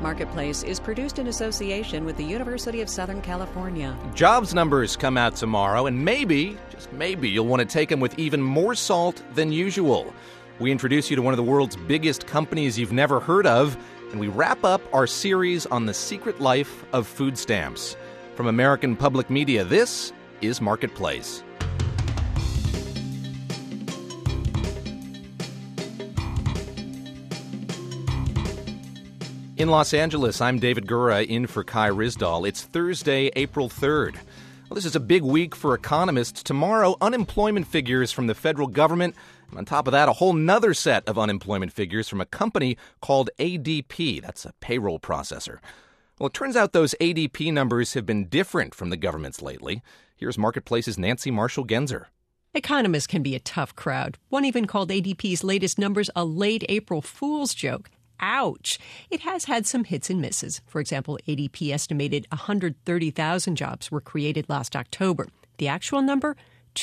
Marketplace is produced in association with the University of Southern California. Jobs numbers come out tomorrow, and maybe, just maybe, you'll want to take them with even more salt than usual. We introduce you to one of the world's biggest companies you've never heard of, and we wrap up our series on the secret life of food stamps. From American Public Media, this is Marketplace. In Los Angeles, I'm David Gura in for Kai Ryssdal. It's Thursday, April 3rd. Well, this is a big week for economists. Tomorrow, unemployment figures from the federal government. And on top of that, a whole nother set of unemployment figures from a company called ADP. That's a payroll processor. Well, it turns out those ADP numbers have been different from the government's lately. Here's Marketplace's Nancy Marshall-Genzer. Economists can be a tough crowd. One even called ADP's latest numbers a late April fool's joke. Ouch. It has had some hits and misses. For example, ADP estimated 130,000 jobs were created last October. The actual number,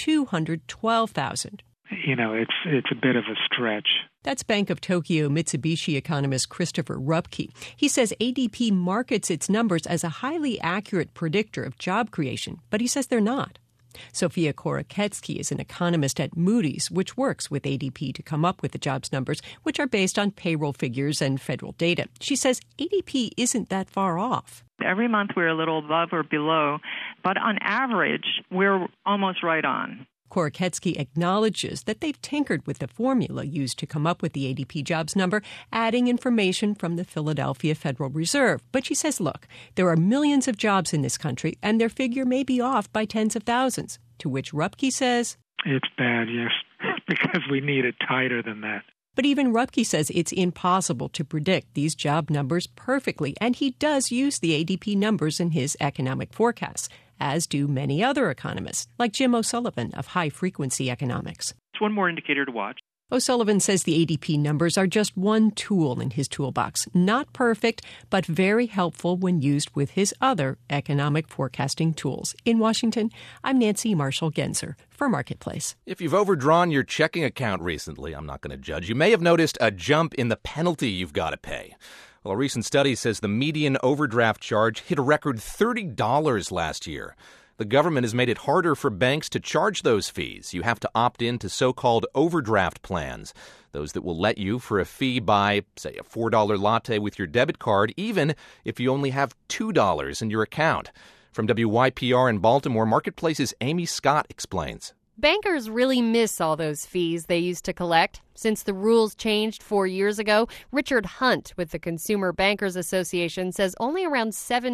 212,000. It's a bit of a stretch. That's Bank of Tokyo Mitsubishi economist Christopher Rupke. He says ADP markets its numbers as a highly accurate predictor of job creation, but he says they're not. Sofia Koraketsky is an economist at Moody's, which works with ADP to come up with the jobs numbers, which are based on payroll figures and federal data. She says ADP isn't that far off. Every month we're a little above or below, but on average, we're almost right on. Koraketsky acknowledges that they've tinkered with the formula used to come up with the ADP jobs number, adding information from the Philadelphia Federal Reserve. But she says, look, there are millions of jobs in this country, and their figure may be off by tens of thousands. To which Rupke says, it's bad, yes, because we need it tighter than that. But even Rupke says it's impossible to predict these job numbers perfectly, and he does use the ADP numbers in his economic forecasts, as do many other economists, like Jim O'Sullivan of High Frequency Economics. It's one more indicator to watch. O'Sullivan says the ADP numbers are just one tool in his toolbox. Not perfect, but very helpful when used with his other economic forecasting tools. In Washington, I'm Nancy Marshall-Genzer for Marketplace. If you've overdrawn your checking account recently, I'm not going to judge. You may have noticed a jump in the penalty you've got to pay. Well, a recent study says the median overdraft charge hit a record $30 last year. The government has made it harder for banks to charge those fees. You have to opt in to so-called overdraft plans, those that will let you, for a fee, buy, say, a $4 latte with your debit card, even if you only have $2 in your account. From WYPR in Baltimore, Marketplace's Amy Scott explains. Bankers really miss all those fees they used to collect. Since the rules changed 4 years ago, Richard Hunt with the Consumer Bankers Association says only around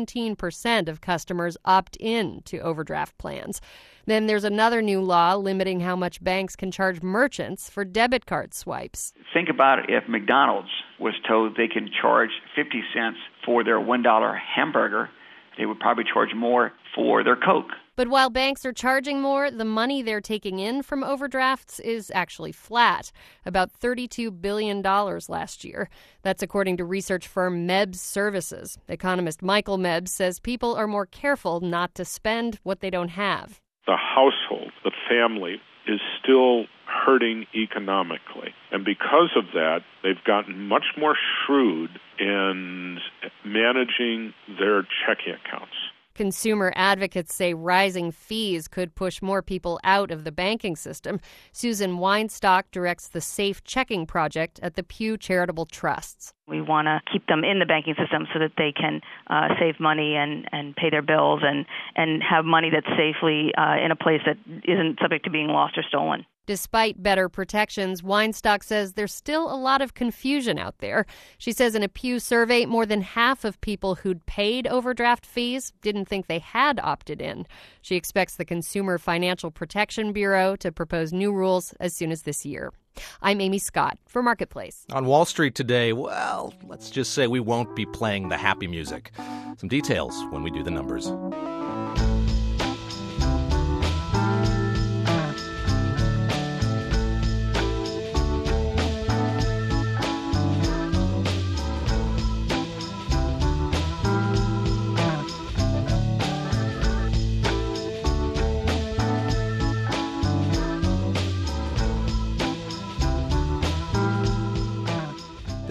17% of customers opt in to overdraft plans. Then there's another new law limiting how much banks can charge merchants for debit card swipes. Think about if McDonald's was told they can charge 50 cents for their $1 hamburger, they would probably charge more for their Coke. But while banks are charging more, the money they're taking in from overdrafts is actually flat, about $32 billion last year. That's according to research firm Mebs Services. Economist Michael Mebs says people are more careful not to spend what they don't have. The household, the family, is still hurting economically. And because of that, they've gotten much more shrewd in managing their checking accounts. Consumer advocates say rising fees could push more people out of the banking system. Susan Weinstock directs the Safe Checking Project at the Pew Charitable Trusts. We want to keep them in the banking system so that they can save money and pay their bills and have money that's safely in a place that isn't subject to being lost or stolen. Despite better protections, Weinstock says there's still a lot of confusion out there. She says in a Pew survey, more than half of people who'd paid overdraft fees didn't think they had opted in. She expects the Consumer Financial Protection Bureau to propose new rules as soon as this year. I'm Amy Scott for Marketplace. On Wall Street today, well, let's just say we won't be playing the happy music. Some details when we do the numbers.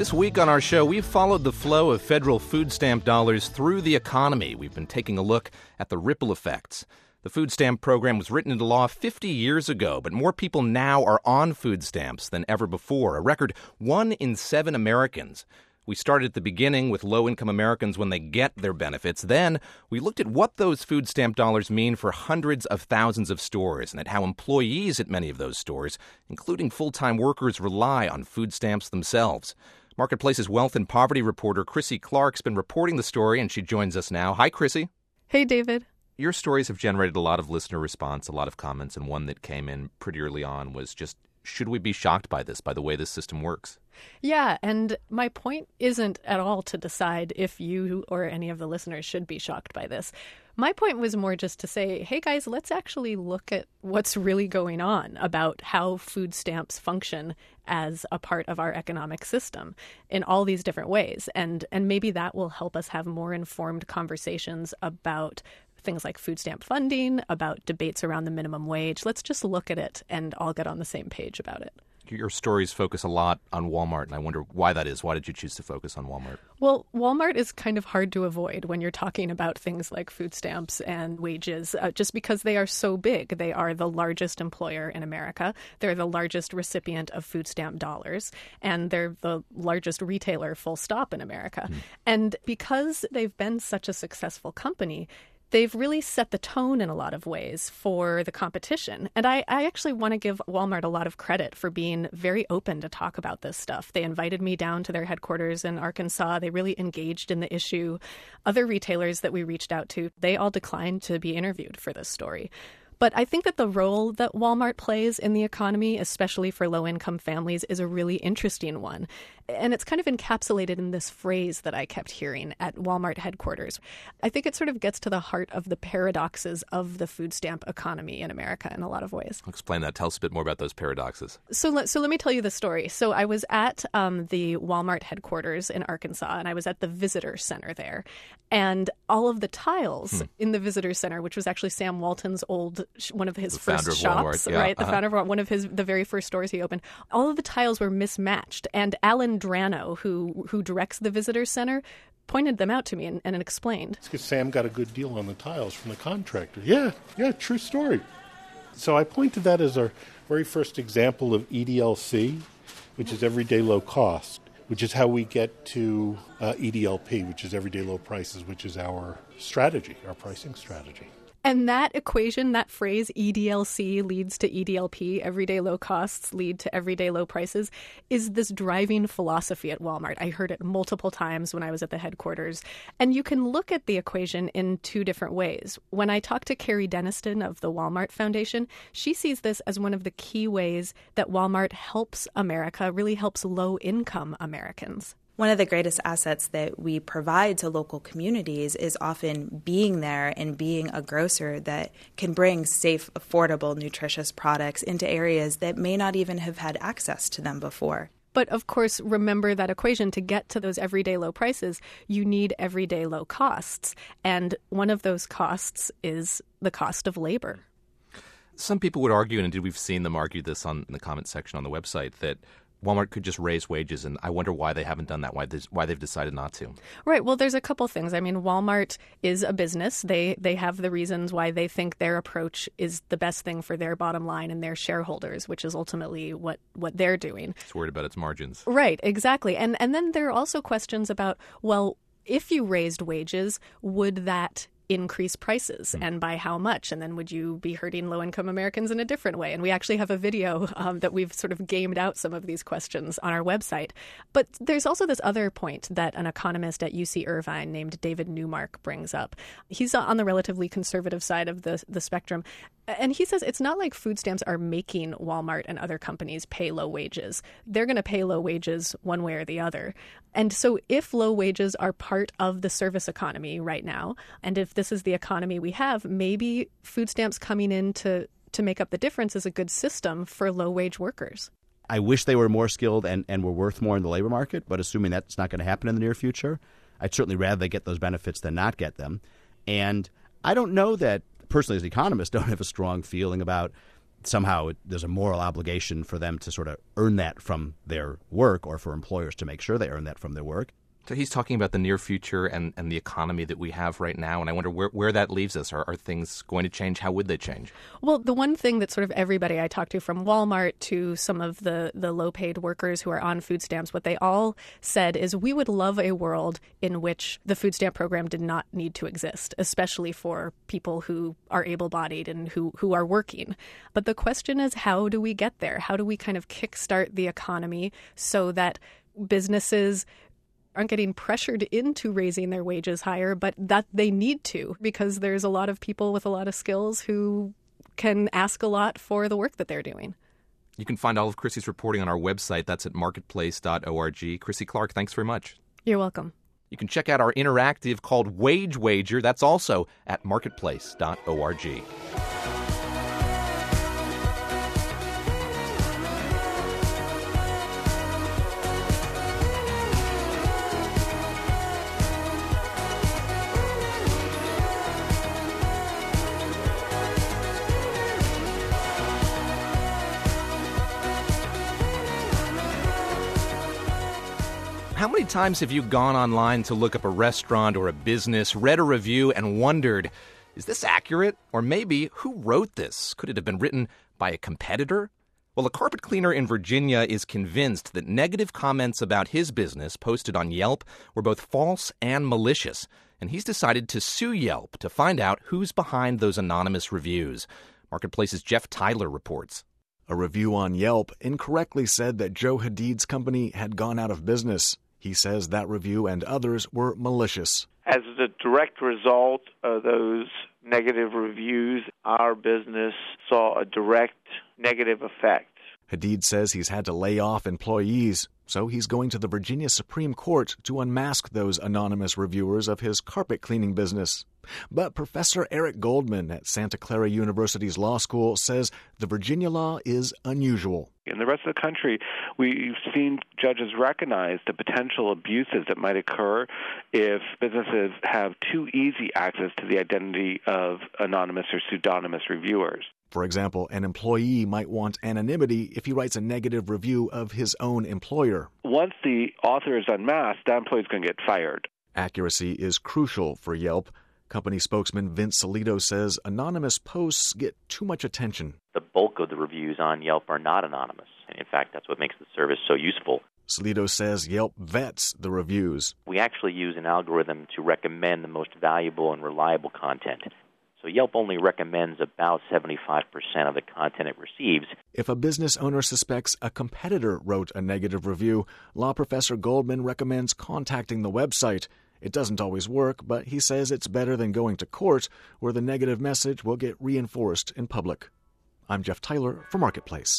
This week on our show, we've followed the flow of federal food stamp dollars through the economy. We've been taking a look at the ripple effects. The food stamp program was written into law 50 years ago, but more people now are on food stamps than ever before. A record 1 in 7 Americans. We started at the beginning with low-income Americans when they get their benefits. Then we looked at what those food stamp dollars mean for hundreds of thousands of stores and at how employees at many of those stores, including full-time workers, rely on food stamps themselves. Marketplace's wealth and poverty reporter Chrissy Clark's been reporting the story, and she joins us now. Hi, Chrissy. Hey, David. Your stories have generated a lot of listener response, a lot of comments, and one that came in pretty early on was just, should we be shocked by this, by the way this system works? Yeah, and my point isn't at all to decide if you or any of the listeners should be shocked by this. My point was more just to say, hey guys, let's actually look at what's really going on about how food stamps function as a part of our economic system in all these different ways. And maybe that will help us have more informed conversations about things like food stamp funding, about debates around the minimum wage. Let's just look at it and all get on the same page about it. Your stories focus a lot on Walmart, and I wonder why that is. Why did you choose to focus on Walmart? Well, Walmart is kind of hard to avoid when you're talking about things like food stamps and wages, just because they are so big. They are the largest employer in America. They're the largest recipient of food stamp dollars, and they're the largest retailer, full stop, in America. And because they've been such a successful company, they've really set the tone in a lot of ways for the competition. And I actually want to give Walmart a lot of credit for being very open to talk about this stuff. They invited me down to their headquarters in Arkansas. They really engaged in the issue. Other retailers that we reached out to, they all declined to be interviewed for this story. But I think that the role that Walmart plays in the economy, especially for low-income families, is a really interesting one. And it's kind of encapsulated in this phrase that I kept hearing at Walmart headquarters. I think it sort of gets to the heart of the paradoxes of the food stamp economy in America in a lot of ways. Explain that. Tell us a bit more about those paradoxes. So let me tell you the story. So I was at the Walmart headquarters in Arkansas, and I was at the visitor center there. And all of the tiles in the visitor center, which was actually Sam Walton's one of his first shops, right? The founder of one of the very first stores he opened. All of the tiles were mismatched. And Alan Drano, who directs the visitor center, pointed them out to me and explained. It's because Sam got a good deal on the tiles from the contractor. Yeah, true story. So I point to that as our very first example of EDLC, which is everyday low cost, which is how we get to EDLP, which is everyday low prices, which is our strategy, our pricing strategy. And that equation, that phrase, EDLC leads to EDLP, everyday low costs lead to everyday low prices, is this driving philosophy at Walmart. I heard it multiple times when I was at the headquarters. And you can look at the equation in two different ways. When I talked to Carrie Deniston of the Walmart Foundation, she sees this as one of the key ways that Walmart helps America, really helps low-income Americans. One of the greatest assets that we provide to local communities is often being there and being a grocer that can bring safe, affordable, nutritious products into areas that may not even have had access to them before. But of course, remember that equation. To get to those everyday low prices, you need everyday low costs. And one of those costs is the cost of labor. Some people would argue, and indeed we've seen them argue this in the comment section on the website, that Walmart could just raise wages, and I wonder why they haven't done that, why they've decided not to. Right. Well, there's a couple things. I mean, Walmart is a business. They have the reasons why they think their approach is the best thing for their bottom line and their shareholders, which is ultimately what they're doing. It's worried about its margins. Right. Exactly. And then there are also questions about, well, if you raised wages, would that increase prices and by how much? And then would you be hurting low-income Americans in a different way? And we actually have a video that we've sort of gamed out some of these questions on our website. But there's also this other point that an economist at UC Irvine named David Newmark brings up. He's on the relatively conservative side of the spectrum. And he says it's not like food stamps are making Walmart and other companies pay low wages. They're going to pay low wages one way or the other. And so if low wages are part of the service economy right now, and if this is the economy we have, maybe food stamps coming in to make up the difference is a good system for low-wage workers. I wish they were more skilled and were worth more in the labor market, but assuming that's not going to happen in the near future, I'd certainly rather they get those benefits than not get them. And I don't know that, personally as an economist, don't have a strong feeling about somehow there's a moral obligation for them to sort of earn that from their work, or for employers to make sure they earn that from their work. So he's talking about the near future and the economy that we have right now, and I wonder where that leaves us. Are things going to change? How would they change? Well, the one thing that sort of everybody I talked to, from Walmart to some of the low-paid workers who are on food stamps, what they all said is, we would love a world in which the food stamp program did not need to exist, especially for people who are able-bodied and who are working. But the question is, how do we get there? How do we kind of kickstart the economy so that businesses aren't getting pressured into raising their wages higher, but that they need to, because there's a lot of people with a lot of skills who can ask a lot for the work that they're doing. You can find all of Chrissy's reporting on our website. That's at marketplace.org. Chrissy Clark, thanks very much. You're welcome. You can check out our interactive called Wage Wager. That's also at marketplace.org. How many times have you gone online to look up a restaurant or a business, read a review, and wondered, is this accurate? Or maybe, who wrote this? Could it have been written by a competitor? Well, a carpet cleaner in Virginia is convinced that negative comments about his business posted on Yelp were both false and malicious, and he's decided to sue Yelp to find out who's behind those anonymous reviews. Marketplace's Jeff Tyler reports. A review on Yelp incorrectly said that Joe Hadid's company had gone out of business. He says that review and others were malicious. As a direct result of those negative reviews, our business saw a direct negative effect. Hadid says he's had to lay off employees, so he's going to the Virginia Supreme Court to unmask those anonymous reviewers of his carpet cleaning business. But Professor Eric Goldman at Santa Clara University's law school says the Virginia law is unusual. In the rest of the country, we've seen judges recognize the potential abuses that might occur if businesses have too easy access to the identity of anonymous or pseudonymous reviewers. For example, an employee might want anonymity if he writes a negative review of his own employer. Once the author is unmasked, that employee is going to get fired. Accuracy is crucial for Yelp. Company spokesman Vince Salido says anonymous posts get too much attention. The bulk of the reviews on Yelp are not anonymous, and in fact, that's what makes the service so useful. Salido says Yelp vets the reviews. We actually use an algorithm to recommend the most valuable and reliable content. So Yelp only recommends about 75% of the content it receives. If a business owner suspects a competitor wrote a negative review, law professor Goldman recommends contacting the website. It doesn't always work, but he says it's better than going to court, where the negative message will get reinforced in public. I'm Jeff Tyler for Marketplace.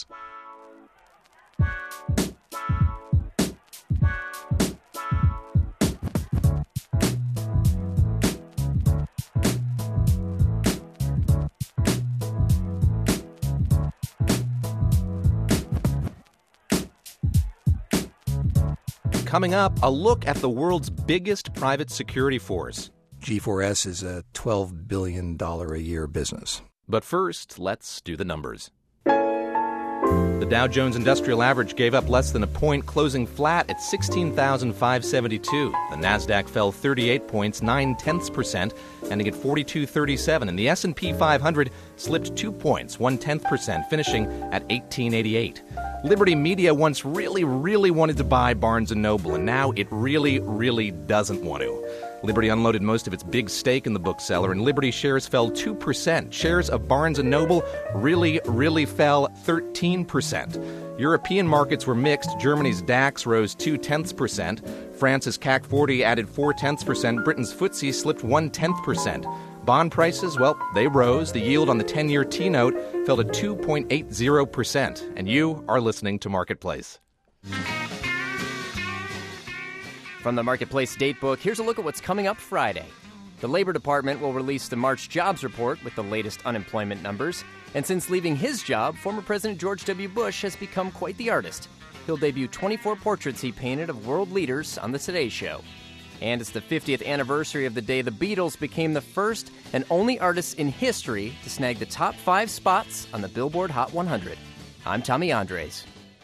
Coming up, a look at the world's biggest private security force. G4S is a $12 billion a year business. But first, let's do the numbers. The Dow Jones Industrial Average gave up less than a point, closing flat at 16,572. The Nasdaq fell 38 points, 0.9%, ending at 4237. And the S&P 500 slipped 2 points, 0.1%, finishing at 1888. Liberty Media once really wanted to buy Barnes & Noble, and now it really doesn't want to. Liberty unloaded most of its big stake in the bookseller, and Liberty shares fell 2%. Shares of Barnes & Noble really fell 13%. European markets were mixed. Germany's DAX rose 0.2%. France's CAC 40 added 0.4%. Britain's FTSE slipped 0.1%. Bond prices, well, they rose. The yield on the 10-year T-note fell to 2.80%. And you are listening to Marketplace. From the Marketplace Datebook, here's a look at what's coming up Friday. The Labor Department will release the March jobs report with the latest unemployment numbers. And since leaving his job, former President George W. Bush has become quite the artist. He'll debut 24 portraits he painted of world leaders on The Today Show. And it's the 50th anniversary of the day the Beatles became the first and only artists in history to snag the top 5 spots on the Billboard Hot 100. I'm Tommy Andres.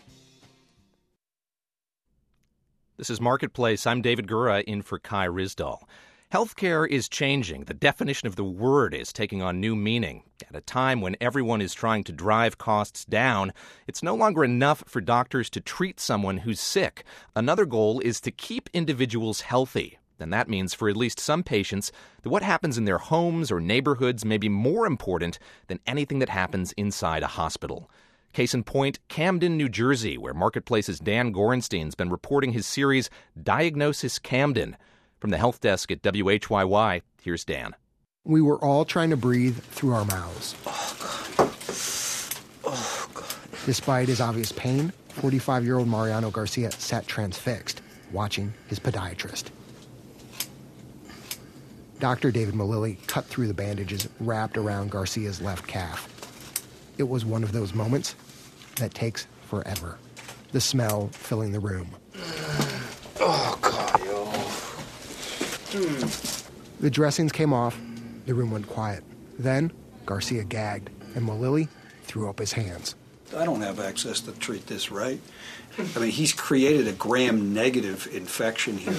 This is Marketplace. I'm David Gura in for Kai Ryssdal. Healthcare is changing. The definition of the word is taking on new meaning. At a time when everyone is trying to drive costs down, it's no longer enough for doctors to treat someone who's sick. Another goal is to keep individuals healthy. And that means for at least some patients that what happens in their homes or neighborhoods may be more important than anything that happens inside a hospital. Case in point, Camden, New Jersey, where Marketplace's Dan Gorenstein's been reporting his series Diagnosis Camden. From the health desk at WHYY, here's Dan. We were all trying to breathe through our mouths. Oh, God. Oh, God. Despite his obvious pain, 45-year-old Mariano Garcia sat transfixed, watching his podiatrist. Dr. David Malili cut through the bandages wrapped around Garcia's left calf. It was one of those moments that takes forever. The smell filling the room. Oh, God, yo. The dressings came off. The room went quiet. Then Garcia gagged, and Malili threw up his hands. I don't have access to treat this, right? I mean, he's created a gram-negative infection here.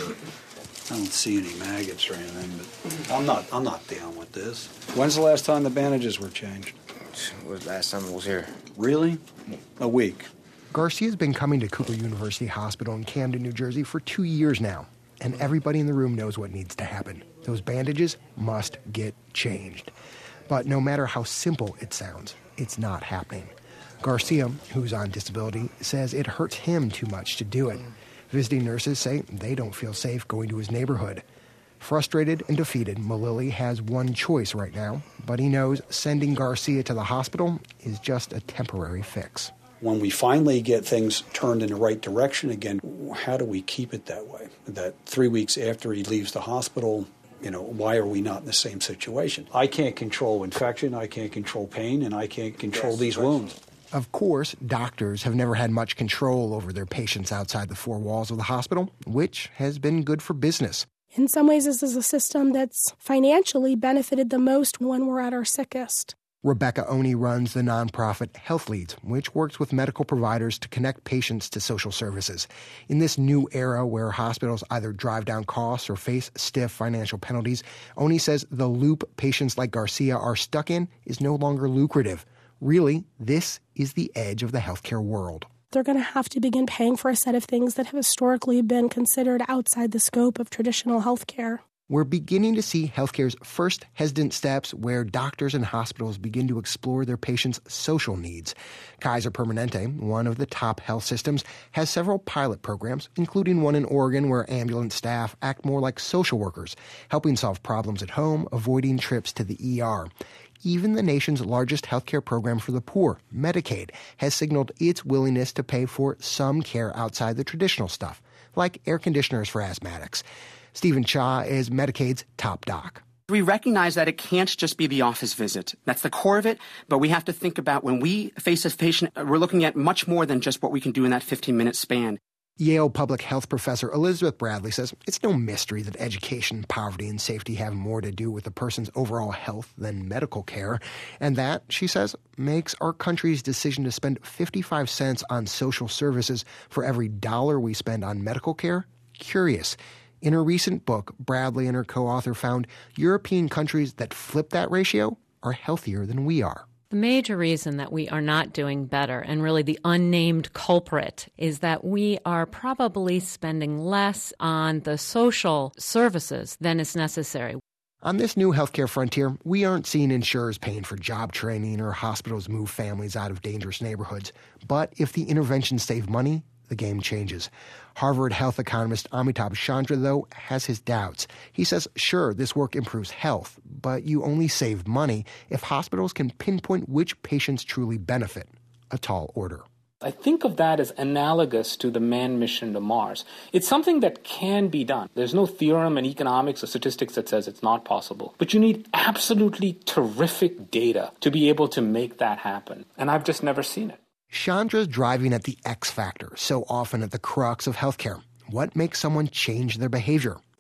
I don't see any maggots or anything, but I'm not down with this. When's the last time the bandages were changed? It was last time I was here. Really? A week. Garcia's been coming to Cooper University Hospital in Camden, New Jersey for 2 years now, and everybody in the room knows what needs to happen. Those bandages must get changed. But no matter how simple it sounds, it's not happening. Garcia, who's on disability, says it hurts him too much to do it. Visiting nurses say they don't feel safe going to his neighborhood. Frustrated and defeated, Malili has one choice right now, but he knows sending Garcia to the hospital is just a temporary fix. When we finally get things turned in the right direction again, how do we keep it that way? That 3 weeks after he leaves the hospital, why are we not in the same situation? I can't control infection, I can't control pain, and I can't control these wounds. Of course, doctors have never had much control over their patients outside the four walls of the hospital, which has been good for business. In some ways, this is a system that's financially benefited the most when we're at our sickest. Rebecca Oney runs the nonprofit Health Leads, which works with medical providers to connect patients to social services. In this new era where hospitals either drive down costs or face stiff financial penalties, Oney says the loop patients like Garcia are stuck in is no longer lucrative. Really, this is the edge of the healthcare world. They're going to have to begin paying for a set of things that have historically been considered outside the scope of traditional healthcare. We're beginning to see healthcare's first hesitant steps where doctors and hospitals begin to explore their patients' social needs. Kaiser Permanente, one of the top health systems, has several pilot programs, including one in Oregon where ambulance staff act more like social workers, helping solve problems at home, avoiding trips to the ER. Even the nation's largest healthcare program for the poor, Medicaid, has signaled its willingness to pay for some care outside the traditional stuff, like air conditioners for asthmatics. Stephen Cha is Medicaid's top doc. We recognize that it can't just be the office visit. That's the core of it, but we have to think about when we face a patient, we're looking at much more than just what we can do in that 15-minute span. Yale public health professor Elizabeth Bradley says it's no mystery that education, poverty, and safety have more to do with a person's overall health than medical care. And that, she says, makes our country's decision to spend 55 cents on social services for every dollar we spend on medical care curious. In her recent book, Bradley and her co-author found European countries that flip that ratio are healthier than we are. The major reason that we are not doing better, and really the unnamed culprit, is that we are probably spending less on the social services than is necessary. On this new healthcare frontier, we aren't seeing insurers paying for job training or hospitals move families out of dangerous neighborhoods. But if the interventions save money, the game changes. Harvard health economist Amitabh Chandra, though, has his doubts. He says, sure, this work improves health, but you only save money if hospitals can pinpoint which patients truly benefit. A tall order. I think of that as analogous to the manned mission to Mars. It's something that can be done. There's no theorem in economics or statistics that says it's not possible. But you need absolutely terrific data to be able to make that happen. And I've just never seen it. Chandra's driving at the X factor, so often at the crux of healthcare. What makes someone change their behavior?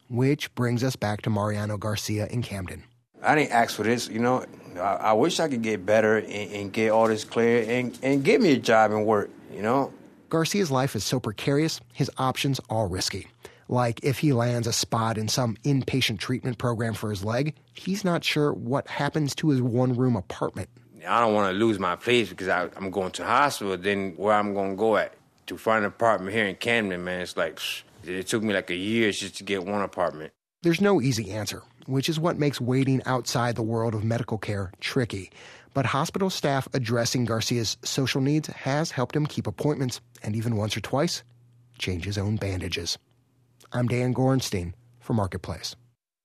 Which brings us back to Mariano Garcia in Camden. I didn't ask for this, I wish I could get better and get all this clear and get me a job and work, Garcia's life is so precarious, his options all risky. Like if he lands a spot in some inpatient treatment program for his leg, he's not sure what happens to his one-room apartment. I don't want to lose my place because I'm going to the hospital. Then where I'm going to go at? To find an apartment here in Camden, man, it's like, it took me like a year just to get one apartment. There's no easy answer, which is what makes waiting outside the world of medical care tricky. But hospital staff addressing Garcia's social needs has helped him keep appointments and even once or twice change his own bandages. I'm Dan Gorenstein for Marketplace.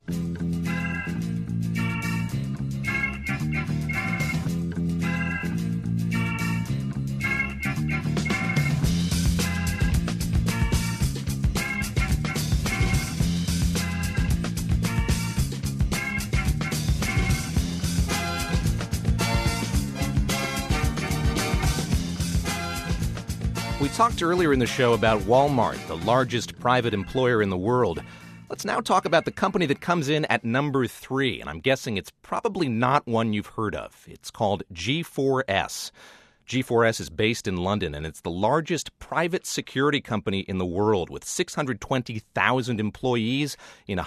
We talked earlier in the show about Walmart, the largest private employer in the world. Let's now talk about the company that comes in at number 3, and I'm guessing it's probably not one you've heard of. It's called G4S. G4S is based in London, and it's the largest private security company in the world with 620,000 employees in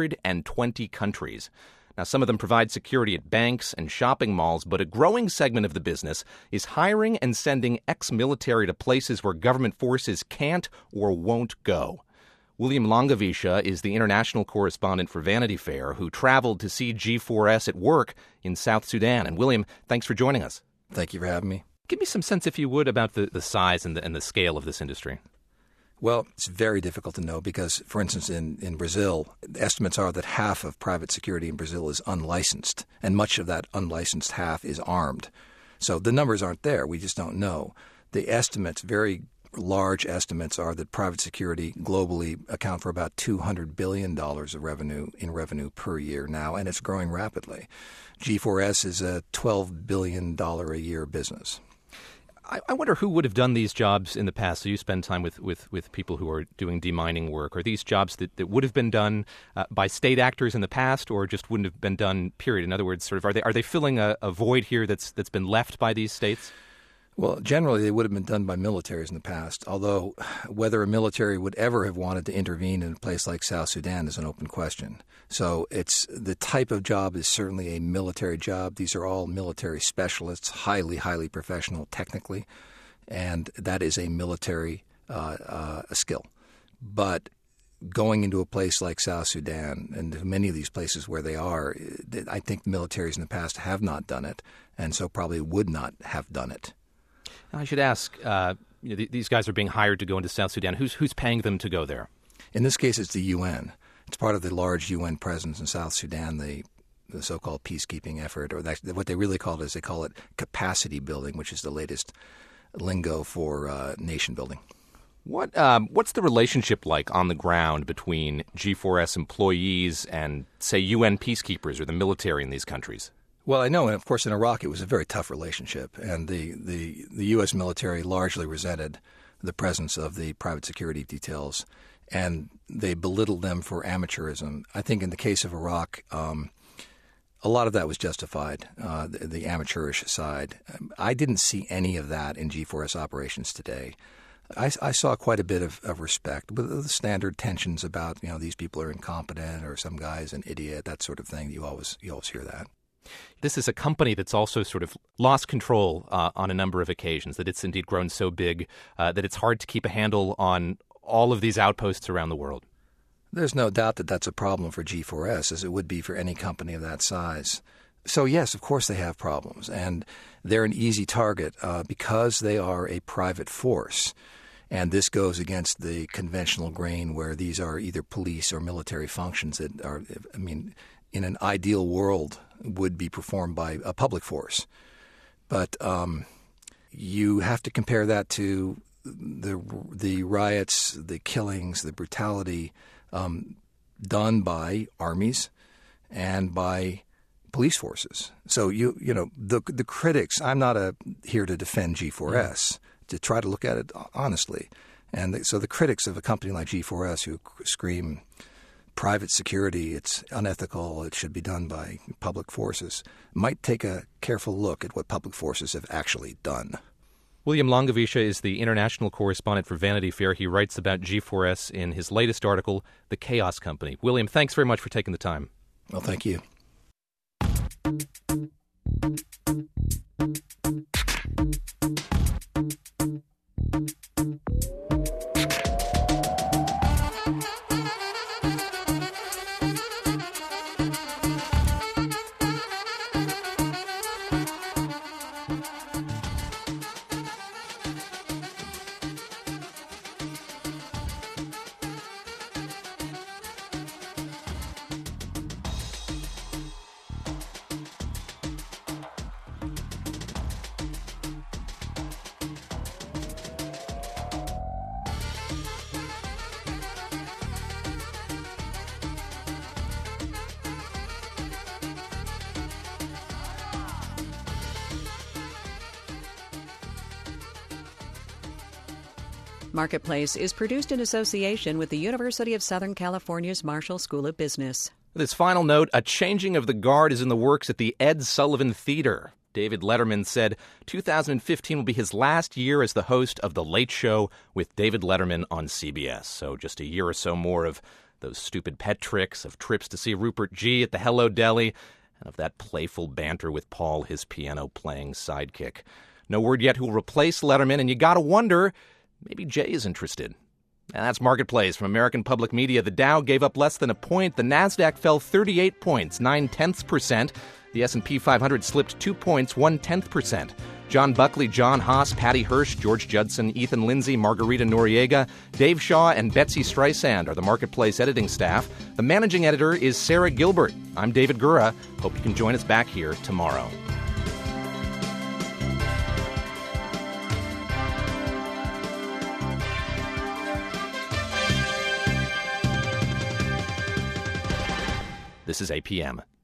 120 countries. Now, some of them provide security at banks and shopping malls, but a growing segment of the business is hiring and sending ex-military to places where government forces can't or won't go. William Langavisha is the international correspondent for Vanity Fair who traveled to see G4S at work in South Sudan. And William, thanks for joining us. Thank you for having me. Give me some sense, if you would, about the size and the scale of this industry. Well, it's very difficult to know because, for instance, in Brazil, the estimates are that half of private security in Brazil is unlicensed, and much of that unlicensed half is armed. So the numbers aren't there. We just don't know. The estimates, very large estimates, are that private security globally account for about $200 billion of revenue per year now, and it's growing rapidly. G4S is a $12 billion a year business. I wonder who would have done these jobs in the past. So you spend time with people who are doing demining work. Are these jobs that would have been done by state actors in the past, or just wouldn't have been done, period? In other words, sort of, are they filling a void here that's been left by these states? Well, generally, they would have been done by militaries in the past, although whether a military would ever have wanted to intervene in a place like South Sudan is an open question. So it's the type of job is certainly a military job. These are all military specialists, highly, highly professional technically, and that is a military skill. But going into a place like South Sudan and many of these places where they are, I think militaries in the past have not done it, and so probably would not have done it. I should ask, these guys are being hired to go into South Sudan. Who's paying them to go there? In this case, it's the UN. It's part of the large UN presence in South Sudan, the so-called peacekeeping effort, or what they really call it is they call it capacity building, which is the latest lingo for nation building. What's the relationship like on the ground between G4S employees and, say, UN peacekeepers or the military in these countries? Well, I know, and of course in Iraq it was a very tough relationship, and the U.S. military largely resented the presence of the private security details, and they belittled them for amateurism. I think in the case of Iraq, a lot of that was justified, the amateurish side. I didn't see any of that in G4S operations today. I saw quite a bit of respect, with the standard tensions about, these people are incompetent or some guy's an idiot, that sort of thing. You always hear that. This is a company that's also sort of lost control on a number of occasions, that it's indeed grown so big that it's hard to keep a handle on all of these outposts around the world. There's no doubt that that's a problem for G4S, as it would be for any company of that size. So, yes, of course they have problems, and they're an easy target because they are a private force. And this goes against the conventional grain where these are either police or military functions that are, in an ideal world, would be performed by a public force. But you have to compare that to the riots, the killings, the brutality done by armies and by police forces. So the critics. I'm not here to defend G4S, to try to look at it honestly. And so the critics of a company like G4S who scream private security, it's unethical, it should be done by public forces, might take a careful look at what public forces have actually done. William Langewiesche is the international correspondent for Vanity Fair. He writes about G4S in his latest article, The Chaos Company. William, thanks very much for taking the time. Well, thank you. Marketplace is produced in association with the University of Southern California's Marshall School of Business. This final note, a changing of the guard is in the works at the Ed Sullivan Theater. David Letterman said 2015 will be his last year as the host of The Late Show with David Letterman on CBS. So just a year or so more of those stupid pet tricks, of trips to see Rupert G. at the Hello Deli, and of that playful banter with Paul, his piano-playing sidekick. No word yet who will replace Letterman, and you gotta wonder, maybe Jay is interested. And that's Marketplace from American Public Media. The Dow gave up less than a point. The Nasdaq fell 38 points, 0.9%. The S&P 500 slipped 2 points, 0.1%. John Buckley, John Haas, Patty Hirsch, George Judson, Ethan Lindsay, Margarita Noriega, Dave Shaw, and Betsy Streisand are the Marketplace editing staff. The managing editor is Sarah Gilbert. I'm David Gura. Hope you can join us back here tomorrow. This is APM.